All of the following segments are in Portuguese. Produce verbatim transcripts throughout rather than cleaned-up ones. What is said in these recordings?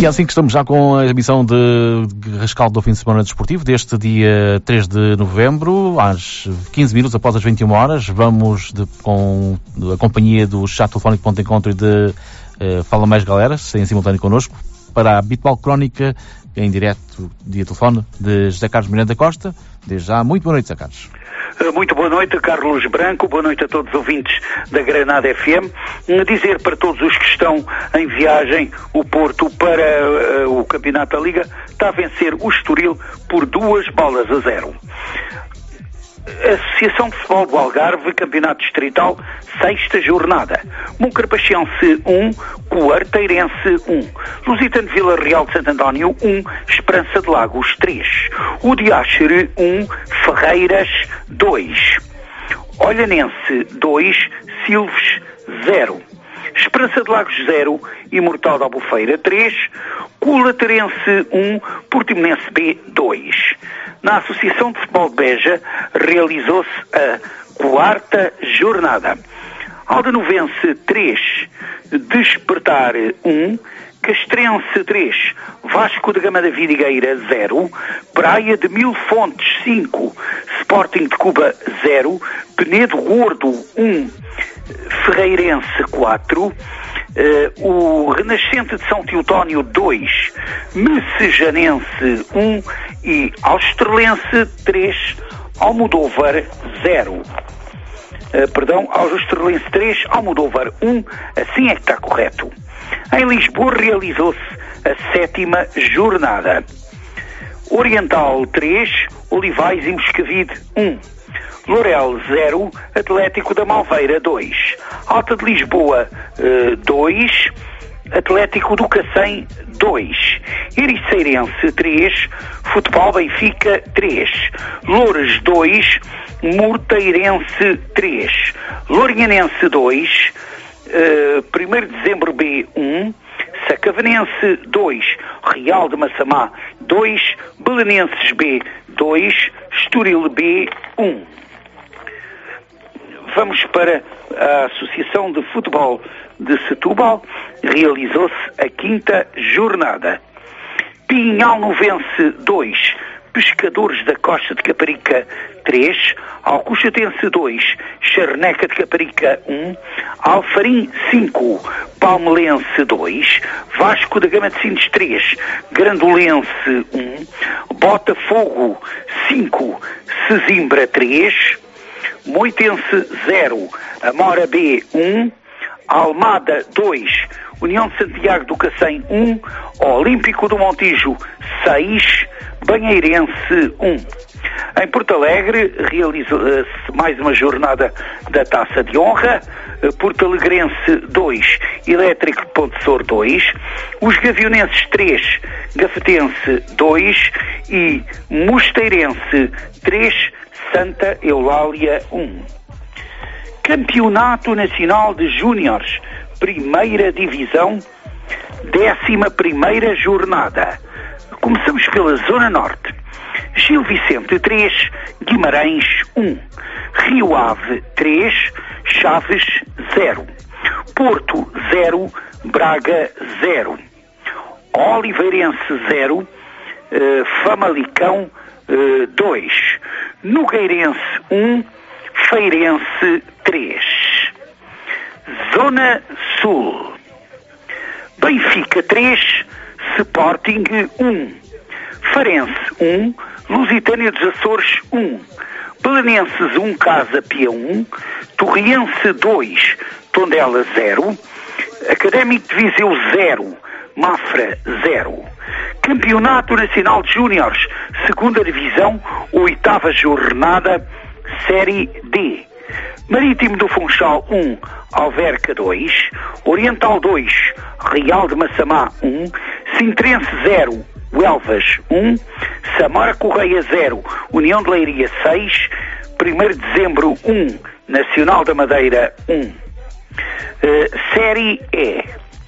E é assim que estamos já com a emissão de rescaldo do fim de semana desportivo deste dia três de novembro, às quinze minutos após as vinte e uma horas. Vamos de, com a companhia do chat telefónico Ponto de Encontro e de uh, Fala Mais Galera, em simultâneo connosco, para a habitual crónica em direto via telefone de José Carlos Miranda Costa. Desde já, muito boa noite, José Carlos. Muito boa noite, Carlos Branco, boa noite a todos os ouvintes da Granada F M. Dizer para todos os que estão em viagem, o Porto para uh, o Campeonato da Liga está a vencer o Estoril por duas bolas a zero. Associação de Futebol do Algarve, Campeonato Distrital, sexta jornada. Moncarpachense um, Quarteirense um. Lusitano Vila Real de Santo António um, Esperança de Lagos três. O Diáxere um, Ferreiras dois. Olhanense dois, Silves zero. Esperança de Lagos zero, Imortal da Albufeira três. Colaterense um, Portimonense B dois. Na Associação de Futebol de Beja realizou-se a quarta jornada. Aldenovense três, Despertar um, Castrense três, Vasco da Gama da Vidigueira zero, Praia de Mil Fontes cinco, Sporting de Cuba zero, Penedo Gordo um, Ferreirense quatro, Uh, o Renascente de São Teotónio dois, Messejanense um e Austerlense três, Almodóvar zero. Uh, perdão, Austerlense três, Almodóvar um, assim é que está correto. Em Lisboa realizou-se a sétima jornada. Oriental três, Olivais e Moscavide um. Lourel zero, Atlético da Malveira dois. Alta de Lisboa dois, uh, Atlético do Cacém dois. Ericeirense três, Futebol Benfica três. Loures dois, Morteirense três. Lourinhanense dois, uh, primeiro de Dezembro B um. Sacavenense dois, Real de Massamá dois, Belenenses B dois, Estoril B um. Vamos para a Associação de Futebol de Setúbal. Realizou-se a quinta jornada. Pinhalnovense dois, Pescadores da Costa de Caparica três, Alcochatense dois, Charneca de Caparica um, Alfarim cinco, Palmelense dois, Vasco da Gama de Sines três, Grandolense um, Botafogo cinco, Sesimbra três, Moitense zero, Amora B um, Almada dois, União de Santiago do Cacém um, Olímpico do Montijo seis, Banheirense um. Em Porto Alegre realiza-se mais uma jornada da Taça de Honra. Porto Alegrense dois, Elétrico de Pontessor dois, os Gavionenses três, Gafetense dois e Mosteirense três, Santa Eulália um. Campeonato Nacional de Júniores, Primeira Divisão, décima primeira jornada. Começamos pela Zona Norte. Gil Vicente três, Guimarães um. Rio Ave três, Chaves zero. Porto zero, Braga zero. Oliveirense zero, uh, Famalicão dois. Nogueirense um, Feirense três. Zona Sul. Benfica três, Sporting um. Farense um, Lusitânia dos Açores um. Belenenses um, Casa Pia um. Torriense dois, Tondela zero. Académico de Viseu zero, Mafra zero. Campeonato Nacional de Júniores, segunda Divisão, oitava jornada, Série D. Marítimo do Funchal um, Alverca dois, Oriental dois, Real de Massamá um, Sintrense zero, Huelvas um, Samora Correia zero, União de Leiria seis, primeiro de Dezembro um, Nacional da Madeira um. Uh, série E.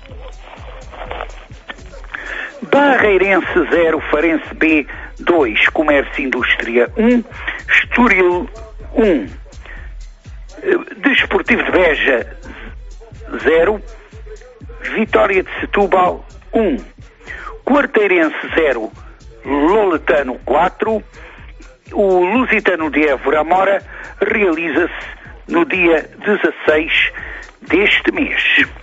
Barreirense zero, Farense B dois, Comércio e Indústria um, Estoril um. Desportivo de Beja zero, Vitória de Setúbal um. Quarteirense zero, Loletano quatro. O Lusitano de Évora Amora realiza-se no dia dezasseis deste mês.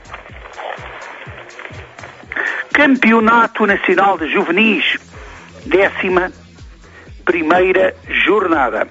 Campeonato Nacional de Juvenis, décima primeira jornada.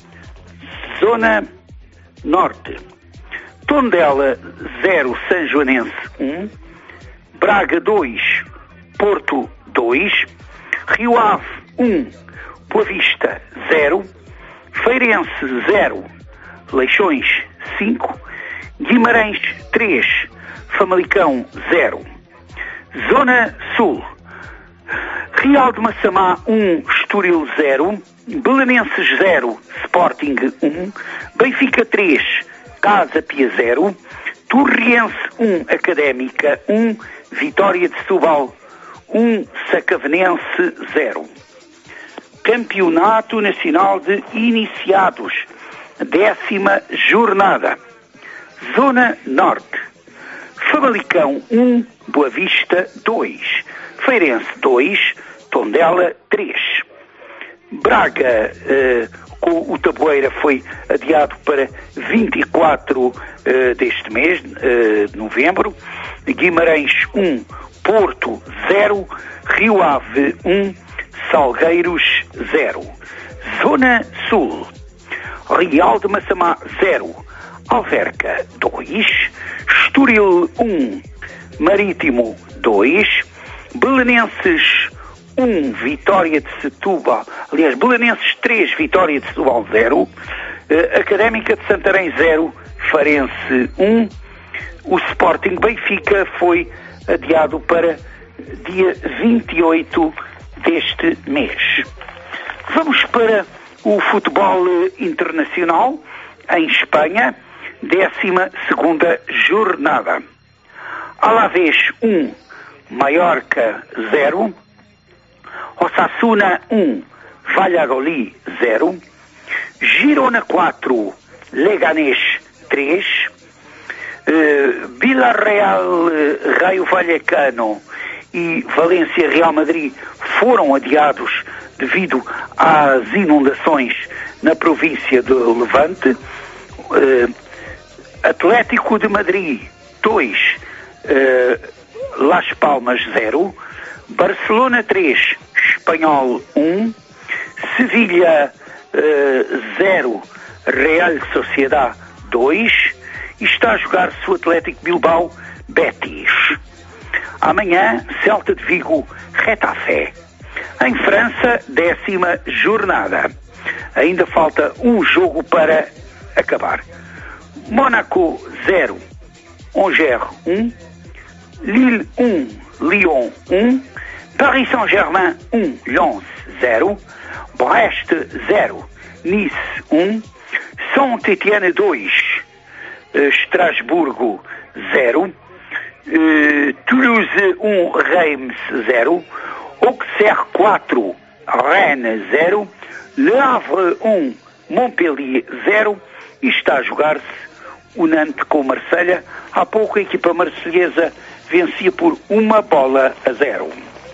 Zona Norte. Tondela zero, São Joanense um. Braga dois, Porto dois. Rio Ave um, Boa Vista zero. Feirense zero, Leixões cinco. Guimarães três, Famalicão zero. Zona Sul. Real de Massamá um, Estoril zero. Belenenses zero, Sporting um. Benfica três, Casa Pia zero. Torriense um, Académica um. Vitória de Setúbal um, Sacavenense zero. Campeonato Nacional de Iniciados, décima jornada. Zona Norte. Famalicão um, Boa Vista dois. Feirense dois, Tondela três. Braga, eh, com o Taboeira, foi adiado para vinte e quatro eh, deste mês, eh, de novembro. Guimarães um, Porto zero. Rio Ave um, Salgueiros zero. Zona Sul. Real de Massamá zero. Alverca dois. Estoril um, Marítimo dois. Belenenses um, Vitória de Setúbal, aliás, Belenenses três, Vitória de Setúbal zero. uh, Académica de Santarém zero, Farense um. O Sporting Benfica foi adiado para dia vinte e oito deste mês. Vamos para o futebol internacional em Espanha, décima segunda jornada. Alavés um, Mallorca zero. Osasuna um, Valladolid zero. Girona quatro, Leganés três. Uh, Villarreal, uh, Raio Vallecano e Valência Real Madrid foram adiados devido às inundações na província de Levante. Uh, Atlético de Madrid dois, uh, Las Palmas zero. Barcelona três, Espanhol um. Sevilha zero, Real Sociedad dois. E está a jogar-se o Atlético Bilbao Betis. Amanhã, Celta de Vigo, Retafe. Em França, décima jornada. Ainda falta um jogo para acabar. Mónaco zero, Angers um. Lille um, Lyon um. Paris Saint-Germain um, Lens zero. Brest zero, Nice um. Saint-Étienne dois, Estrasburgo zero. uh, Toulouse um, Reims zero. Auxerre quatro, Rennes zero. Le Havre um, Montpellier zero. E está a jogar-se o Nantes com Marselha. Há pouco a equipa marselhesa vencia por uma bola a zero.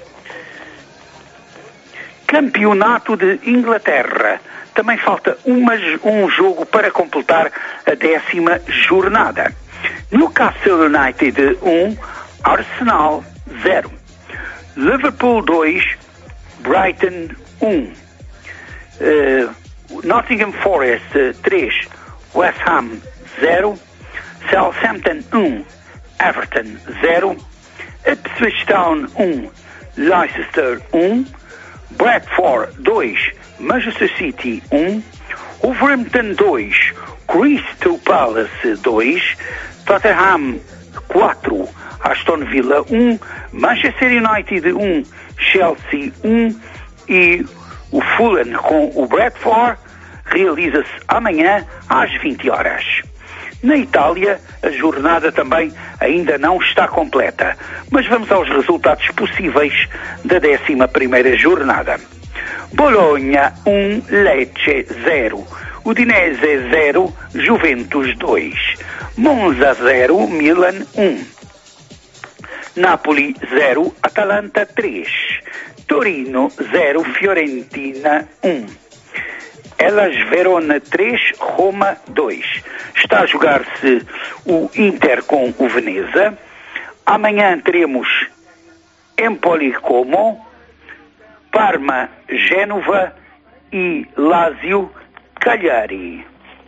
Campeonato de Inglaterra. Também falta uma, um jogo para completar a décima jornada. Newcastle United um, Arsenal zero. Liverpool dois, Brighton um. Uh, Nottingham Forest três, West Ham zero. Southampton um, Everton zero. Ipswich Town um, Leicester um. Bradford dois, Manchester City um. Wolverhampton dois, Crystal Palace dois. Tottenham quatro, Aston Villa um. Manchester United um, Chelsea um. E o Fulham com o Bradford realiza-se amanhã às vinte horas. Na Itália, a jornada também ainda não está completa, mas vamos aos resultados possíveis da décima primeira jornada. Bologna um, Lecce zero. Udinese zero, Juventus dois. Monza zero, Milan um. Napoli zero, Atalanta três. Torino zero, Fiorentina um. Hellas Verona três, Roma dois. Está a jogar-se o Inter com o Veneza. Amanhã teremos Empoli Como, Parma Génova e Lazio Cagliari.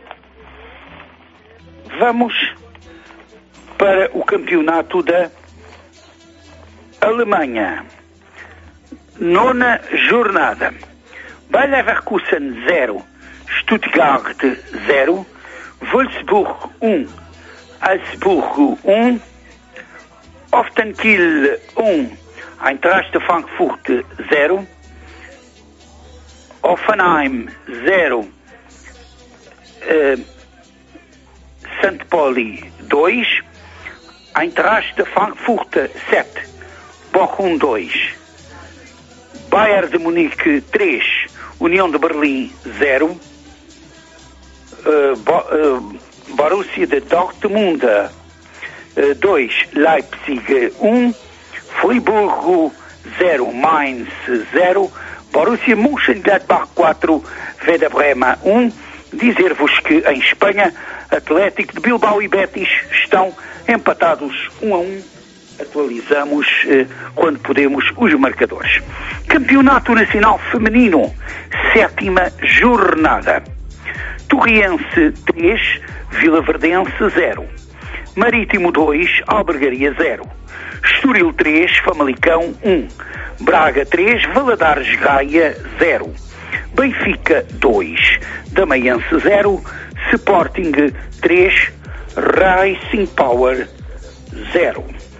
Vamos para o campeonato da Alemanha. Nona jornada. Bayer Leverkusen zero, Stuttgart zero, Wolfsburg um, Augsburg um, Offenkiel um, Eintracht Frankfurt zero, Hoffenheim zero, uh, Sankt Pauli dois, Eintracht Frankfurt sete, Bochum dois, Bayern de Munique três, União de Berlim zero, uh, Bo, uh, Borussia de Dortmund dois, uh, Leipzig um, Friburgo zero, Mainz zero, Borussia Mönchengladbach quatro, Werder Bremen um. Dizer-vos que em Espanha, Atlético de Bilbao e Betis estão empatados um a um. Atualizamos eh, quando podemos os marcadores. Campeonato Nacional Feminino, sétima jornada. Torriense três, Vilaverdense zero. Marítimo dois, Albergaria zero. Estoril três, Famalicão um. Braga três, Valadares Gaia zero. Benfica dois, Damaense zero. Sporting três, Racing Power zero.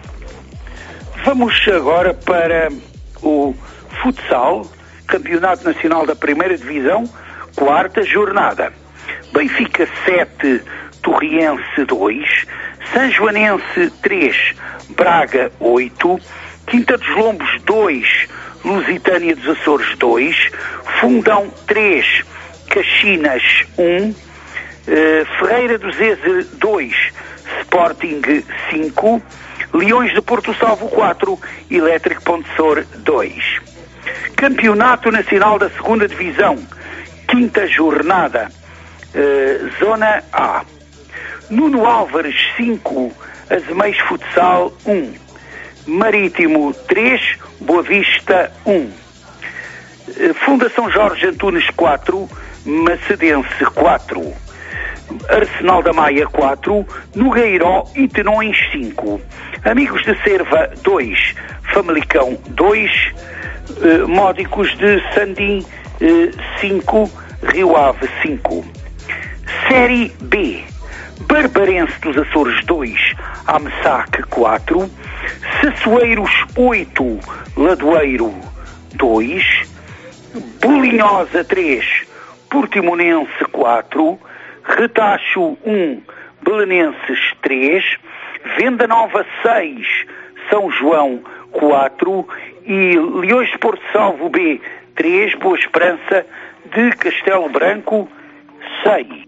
Vamos agora para o futsal, Campeonato Nacional da Primeira Divisão, quarta jornada. Benfica sete, Torriense dois, Sanjoanense três, Braga oito, Quinta dos Lombos dois, Lusitânia dos Açores dois, Fundão três, Caxinas um, uh, Ferreira do Zeze dois, Sporting cinco, Leões de Porto Salvo quatro, Elétrico Pontessor dois. Campeonato Nacional da Segunda Divisão, quinta jornada, uh, Zona A. Nuno Álvares cinco, Azeméis Futsal um, Marítimo três, Boa Vista um. Uh, Fundação Jorge Antunes quatro, Macedense quatro. Arsenal da Maia quatro, Nogueiró e Tenões cinco, Amigos de Serva dois, Famalicão dois, uh, Módicos de Sandim cinco, uh, Rio Ave cinco. Série B, Barbarense dos Açores dois, Amsac quatro, Sassueiros oito, Ladoeiro dois, Bolinhosa três, Portimonense quatro, Retacho um, Belenenses três, Venda Nova seis, São João quatro e Leões de Porto Salvo B três, Boa Esperança de Castelo Branco seis.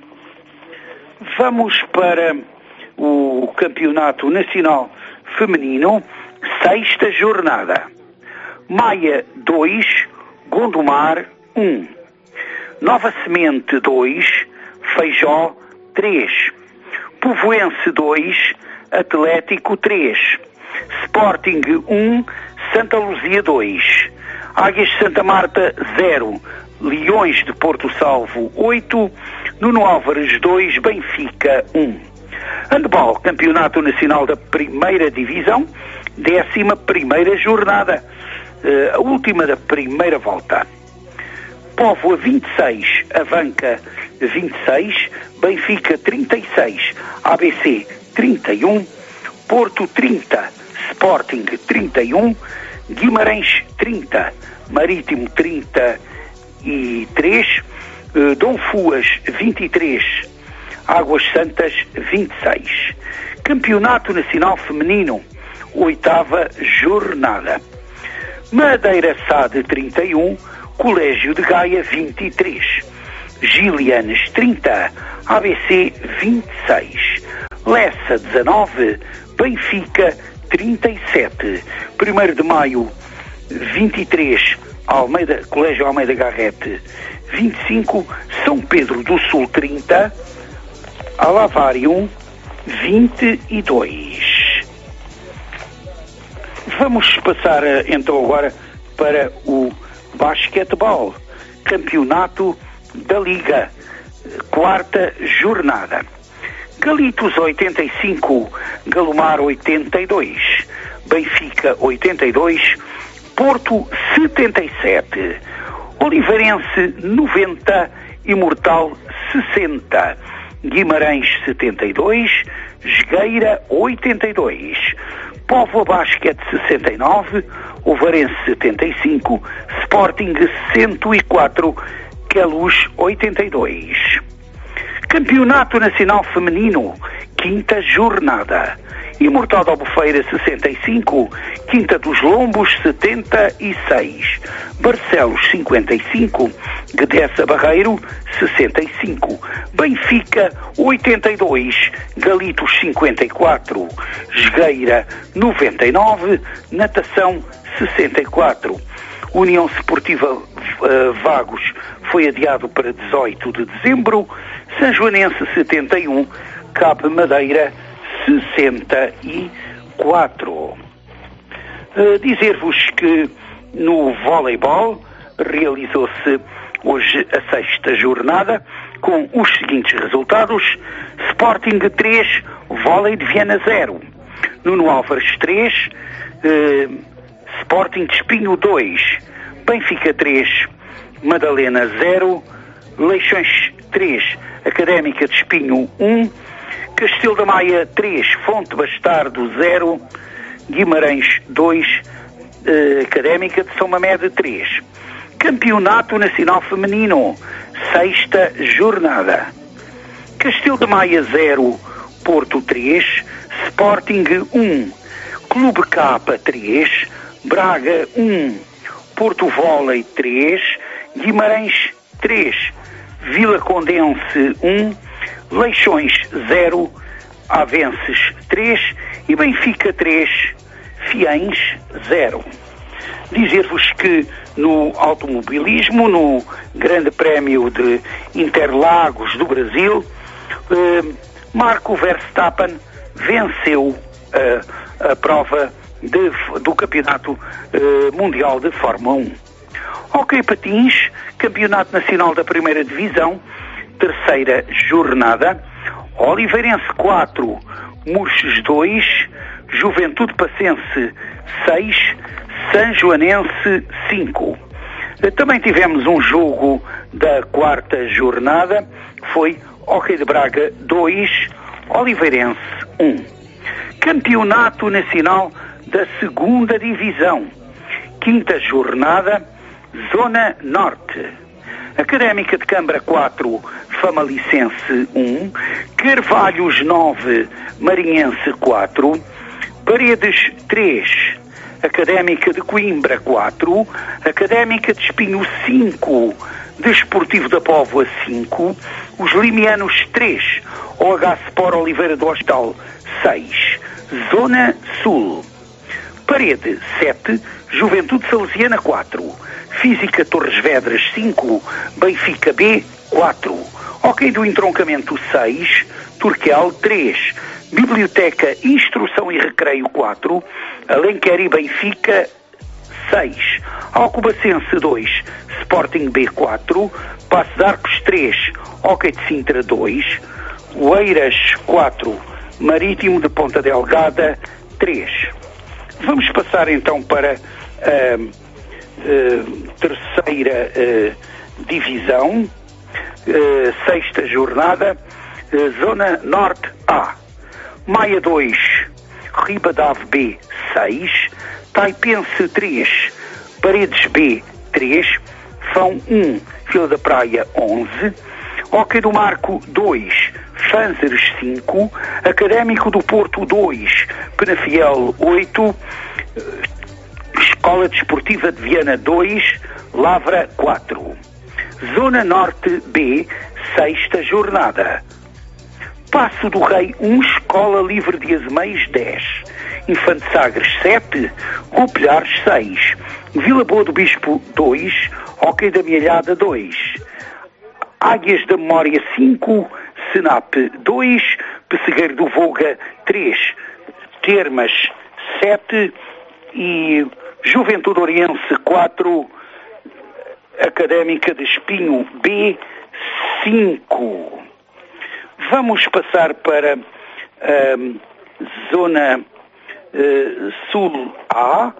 Vamos para o Campeonato Nacional Feminino, sexta jornada. Maia dois, Gondomar um, Nova Semente dois, Feijó três, Povoense dois, Atlético três, Sporting um, Santa Luzia dois, Águias de Santa Marta zero, Leões de Porto Salvo oito, Nuno Álvares dois, Benfica um. Handball, Campeonato Nacional da Primeira Divisão, décima primeira jornada, a última da primeira volta. Póvoa vinte e seis, Avanca vinte e seis, Benfica trinta e seis, A B C trinta e um, Porto trinta, Sporting trinta e um, Guimarães trinta, Marítimo trinta e três, Dom Fuas vinte e três, Águas Santas vinte e seis. Campeonato Nacional Feminino, oitava jornada. Madeira Sade trinta e um, Colégio de Gaia vinte e três, Gilianes trinta, A B C vinte e seis, Lessa dezanove, Benfica trinta e sete. primeiro de maio, vinte e três, Almeida, Colégio Almeida Garrete, vinte e cinco, São Pedro do Sul, trinta, Alavário, vinte e dois. Vamos passar então agora para o basquetebol, campeonato da Liga, quarta jornada. Galitos oitenta e cinco, Galomar oitenta e dois, Benfica oitenta e dois, Porto setenta e sete, Oliveirense noventa, Imortal sessenta, Guimarães setenta e dois, Jogueira oitenta e dois, Póvoa Basquete sessenta e nove, Ovarense setenta e cinco, Sporting cento e quatro, Queluz oitenta e dois. Campeonato Nacional Feminino, quinta jornada. Imortal da Albufeira sessenta e cinco, Quinta dos Lombos setenta e seis, Barcelos cinquenta e cinco, Guedessa Barreiro sessenta e cinco, Benfica oitenta e dois, Galitos cinquenta e quatro, Jogueira noventa e nove, Natação sessenta e quatro. União Esportiva uh, Vagos foi adiado para dezoito de dezembro, São Joanense setenta e um, Cabo Madeira sessenta e quatro. Uh, dizer-vos que no voleibol realizou-se hoje a sexta jornada com os seguintes resultados: Sporting três, Vôlei de Viana zero, Nuno Álvares três, uh, Sporting de Espinho dois, Benfica três, Madalena zero, Leixões três, Académica de Espinho um, Castelo da Maia três, Fonte Bastardo zero, Guimarães dois, eh, Académica de São Mamede três. Campeonato Nacional Feminino, sexta jornada. Castelo da Maia zero, Porto três, Sporting um, Clube K três, Braga um, Porto Vôlei três, Guimarães três, Vila Condense um, Leixões zero, Avenses três e Benfica três, Fiães zero. Dizer-vos que no automobilismo, no Grande Prémio de Interlagos do Brasil, eh, Marco Verstappen venceu eh, a prova de, do Campeonato eh, Mundial de Fórmula um. Hóquei Patins, Campeonato Nacional da Primeira Divisão, terceira jornada. Oliveirense quatro, Murches dois, Juventude Passense seis, São Joanense cinco. Também tivemos um jogo da quarta jornada, foi Hóquei de Braga dois, Oliveirense um. Campeonato Nacional da Segunda Divisão, quinta jornada, Zona Norte. Académica de Câmara quatro, Famalicense um, Carvalhos nove, Marinhense quatro, Paredes três, Académica de Coimbra quatro, Académica de Espinho cinco, Desportivo da Póvoa cinco, os Limianos três, O H Sport Oliveira do Hostal seis, Zona Sul. Parede sete, Juventude Salesiana quatro, Física Torres Vedras cinco, Benfica B quatro, Hóquei do Entroncamento seis, Turquel três, Biblioteca Instrução e Recreio quatro, Alenquer e Benfica seis, Alcobacense dois, Sporting B quatro, Paços de Arcos três, Hóquei de Sintra dois, Oeiras quatro, Marítimo de Ponta Delgada três. Vamos passar então para a uh, uh, terceira uh, divisão, uh, sexta jornada, uh, Zona Norte A. Maia dois, Ribadave B seis, Taipense três, Paredes B três, Fão um, Vila da Praia onze, Hóquei do Marco dois, Fanzeres cinco, Académico do Porto dois, Penafiel oito, Escola Desportiva de Viana dois, Lavra quatro. Zona Norte B, sexta jornada. Passo do Rei um, Escola Livre de Azeméis dez, Infante Sagres sete, Copilhares seis, Vila Boa do Bispo dois, Hóquei da Mielhada dois, Águias da Memória cinco, Senap dois, Pessegueiro do Voga três, Termas sete e Juventude Oriense quatro, Académica de Espinho B cinco. Vamos passar para a zona uh, Sul A.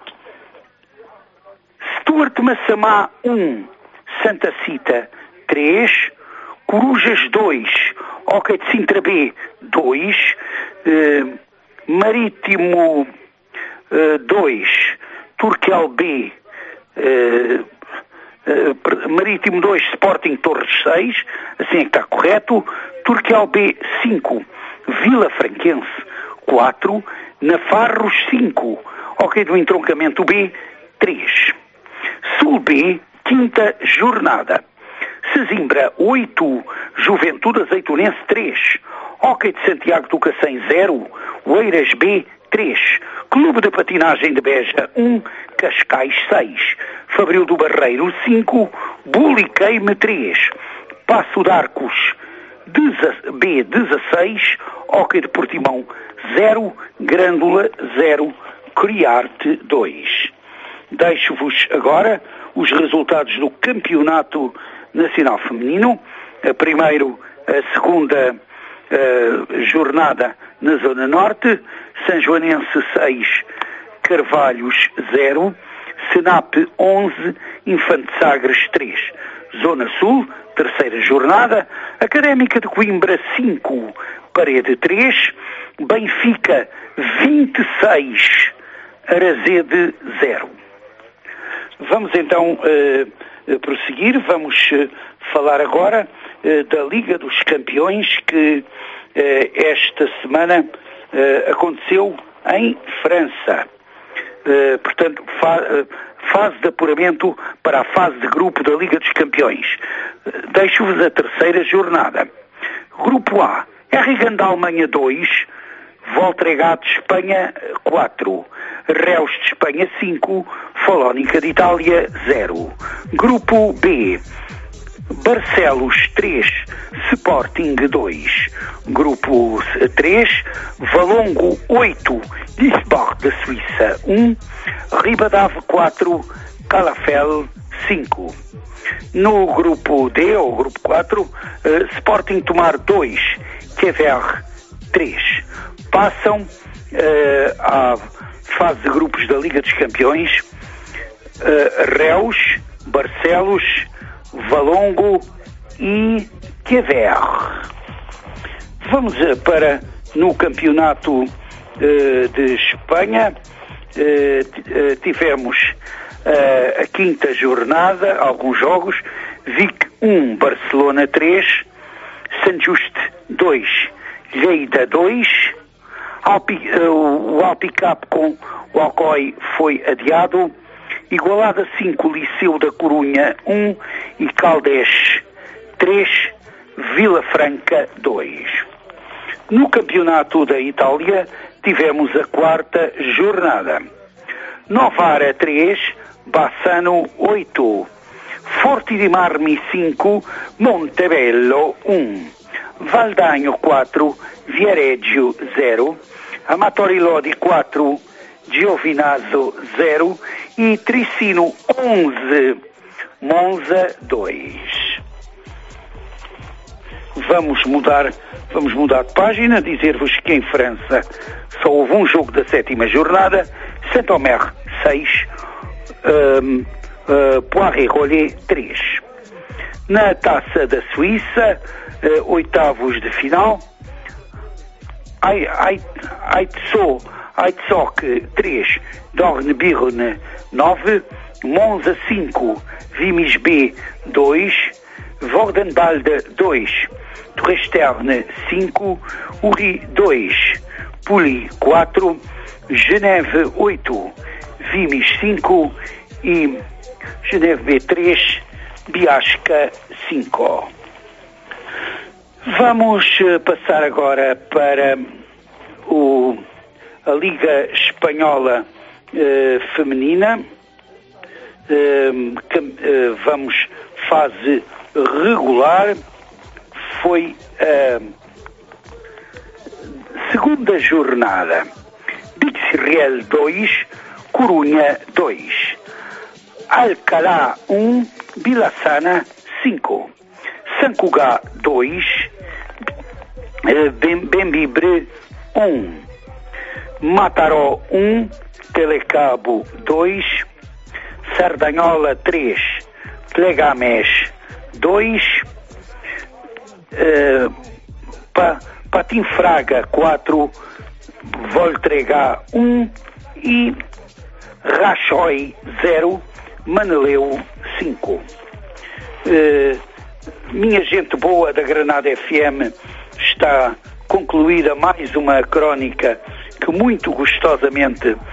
Stuart Massamá um, Santa Cita três, Corujas dois, Hóquei de Sintra B dois, uh, Marítimo dois, uh, Turquel B uh, uh, Marítimo dois, Sporting Torres seis, assim é que está correto. Turquel B cinco, Vila Franquense quatro, Nafarros cinco, Hóquei do Entroncamento B três. Sul B, quinta jornada. Sesimbra oito, Juventude Azeitonense três, Hóquei de Santiago do Cacém zero, Oeiras B três, Clube de Patinagem de Beja um, Cascais seis, Fabril do Barreiro cinco, Buliqueime três, Passo de Arcos B dezasseis, Hóquei de Portimão zero, Grândola zero, Criarte dois. Deixo-vos agora os resultados do Campeonato Nacional Feminino. A primeiro, a segunda uh, jornada na Zona Norte. São Joanense seis, Carvalhos zero, Senap onze, Infante Sagres três. Zona Sul, terceira jornada, Académica de Coimbra cinco, Parede três, Benfica vinte e seis, Arazede zero. Vamos então uh, prosseguir, vamos uh, falar agora uh, da Liga dos Campeões que uh, esta semana uh, aconteceu em França. Uh, portanto, fa uh, fase de apuramento para a fase de grupo da Liga dos Campeões. Uh, Deixo-vos a terceira jornada. Grupo A, R G da Alemanha dois, Voltregado de Espanha quatro, Reus de Espanha cinco, Folónica de Itália zero. Grupo B, Barcelos três, Sporting dois. Grupo três, Valongo oito, Sport da Suíça um, Ribadave quatro, Calafel cinco. No grupo D, ou grupo quatro, uh, Sporting Tomar dois, Quever três. Passam uh, à fase de grupos da Liga dos Campeões uh, Reus, Barcelos, Valongo e Quever. Vamos uh, para no campeonato uh, de Espanha. Uh, tivemos uh, a quinta jornada, alguns jogos. Vic um, Barcelona três, San Juste dois, Lleida dois, Alpi, uh, o Alpicap com o Alcoy foi adiado, Igualada cinco, Liceu da Corunha um e Caldés três, Vila Franca dois. No campeonato da Itália tivemos a quarta jornada. Novara três, Bassano oito, Forti di Marmi cinco, Montebello um, Valdaño quatro, Viareggio zero, Amatori Lodi quatro, Giovinazzo zero e Tricino onze, Monza dois. Vamos mudar, vamos mudar de página, dizer-vos que em França só houve um jogo da sétima jornada, Saint-Omer seis, um, uh, Poiré-Rollet três. Na Taça da Suíça, uh, oitavos de final, Aitso, Aitzok três, Dornbirn nove, Monza cinco, Vimis B dois, Vordenbalde dois, Torresterne cinco, Uri dois, Puli quatro, Geneve oito, Vimis cinco e Geneve B três, Biasca cinco. Vamos passar agora para o, a Liga Espanhola uh, Feminina. Uh, que, uh, vamos fase regular. Foi a segunda jornada. Bixirriel dois, Corunha dois. Alcalá um, Vilassana cinco. Sant Cugat dois, Bembibre um. Mataró um, Telecabo dois. Sardanhola três, Plegamés dois. Uh, pa, Patinfraga quatro, Voltregá um e Raxói zero, Maneleu cinco. Uh, minha gente boa da Granada F M, está concluída mais uma crónica que muito gostosamente uh,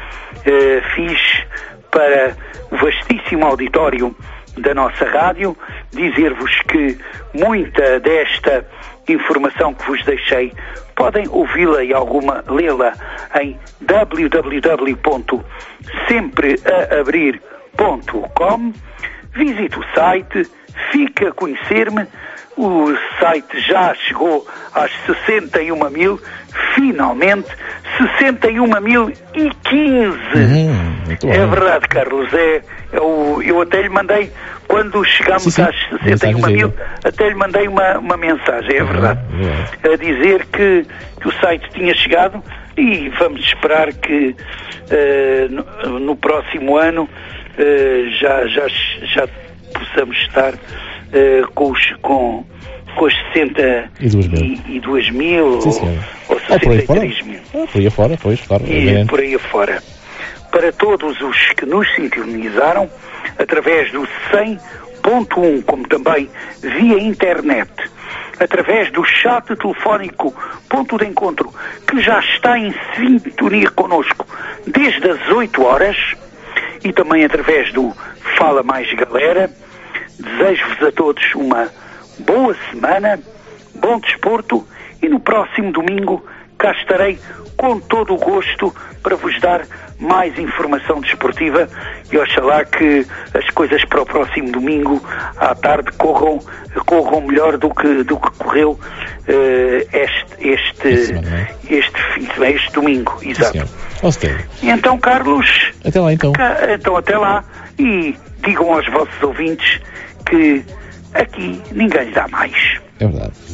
fiz para o vastíssimo auditório da nossa rádio. Dizer-vos que muita desta informação que vos deixei podem ouvi-la e alguma lê-la em w w w ponto sempre a abrir ponto com. Visite o site, fique a conhecer-me. O site já chegou às sessenta e um mil, finalmente, sessenta e um mil e quinze. Uhum, é verdade, Carlos, é, é o, eu até lhe mandei, quando chegámos sim, sim. às sessenta e um mil, até lhe mandei uma, uma mensagem, é verdade, uhum. a dizer que, que o site tinha chegado e vamos esperar que uh, no, no próximo ano uh, já, já, já possamos estar Uh, com, os, com, com as sessenta e duas mil sim, ou, ou sessenta e três mil. Ah, por aí afora, pois, claro. E é por aí afora. Para todos os que nos sintonizaram, através do cem ponto um, como também via internet, através do chat telefónico Ponto de Encontro, que já está em sintonia connosco desde as oito horas, e também através do Fala Mais Galera. Desejo-vos a todos uma boa semana, bom desporto, e no próximo domingo cá estarei com todo o gosto para vos dar mais informação desportiva, e oxalá que as coisas para o próximo domingo à tarde corram, corram melhor do que, do que correu uh, este, este, este, fim, este domingo. Exato. E então, Carlos, até lá então. Cá, então até lá, e digam aos vossos ouvintes que aqui ninguém lhe dá mais. É verdade.